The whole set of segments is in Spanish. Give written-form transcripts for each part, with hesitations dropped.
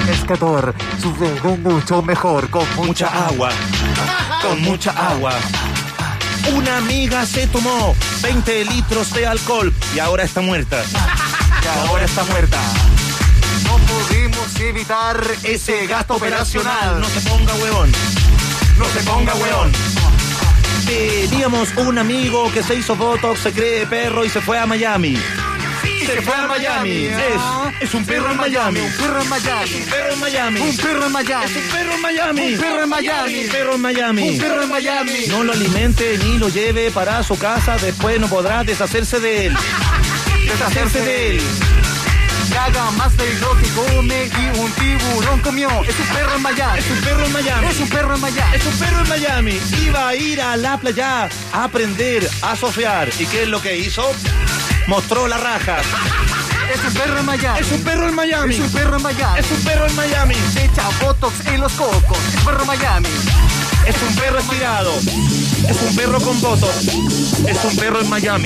pescador, sufre mucho mejor con Mucha agua. Con mucha agua. Una amiga se tomó 20 litros de alcohol y ahora está muerta. ahora está muerta. No pudimos evitar ese gasto operacional. No se ponga huevón. No se ponga huevón. Teníamos un amigo que se hizo botox, se cree perro y se fue a Miami. Se fue a Miami. Es un perro en Miami. Un perro en Miami. Un perro en Miami. Un perro en Miami. Es un perro en Miami. Un perro en Miami. Un perro en Miami. Un perro en Miami. No lo alimente ni lo lleve para su casa, después no podrá deshacerse de él. Deshacerse de él. Caga más de lo que come y un tiburón comió. Es un perro en Miami. Es un perro en Miami. Es un perro en Miami. Es un perro en Miami. Iba a ir a la playa a aprender a surfear. ¿Y qué es lo que hizo? Mostró la raja. Es un perro en Miami. Es un perro en Miami. Es un perro en Miami. Es un perro en Miami. Se echa botox en los cocos. Es un perro en Miami. Es un perro estirado. Es un perro con votos. Es un perro en Miami.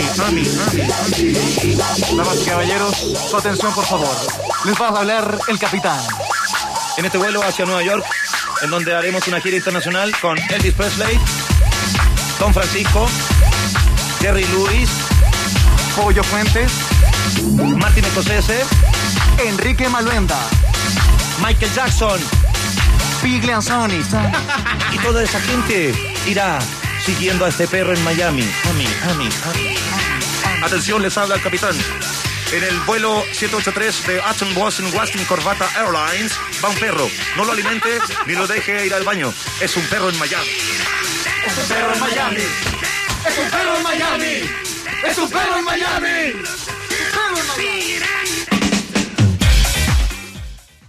Damas y caballeros, su atención por favor. Les va a hablar el capitán. En este vuelo hacia Nueva York, en donde haremos una gira internacional con Elvis Presley, Don Francisco, Jerry Lewis, Pollo Fuentes, Martin Scorsese, Enrique Maluenda, Michael Jackson. Big Leanzoni. Y toda esa gente irá siguiendo a este perro en Miami. Atención, les habla el capitán. En el vuelo 783 de Hudson Westin Corbata Airlines va un perro. No lo alimente ni lo deje ir al baño. Es un perro en Miami. Es un perro en Miami. Es un perro en Miami. Es un perro en Miami. Perro en Miami.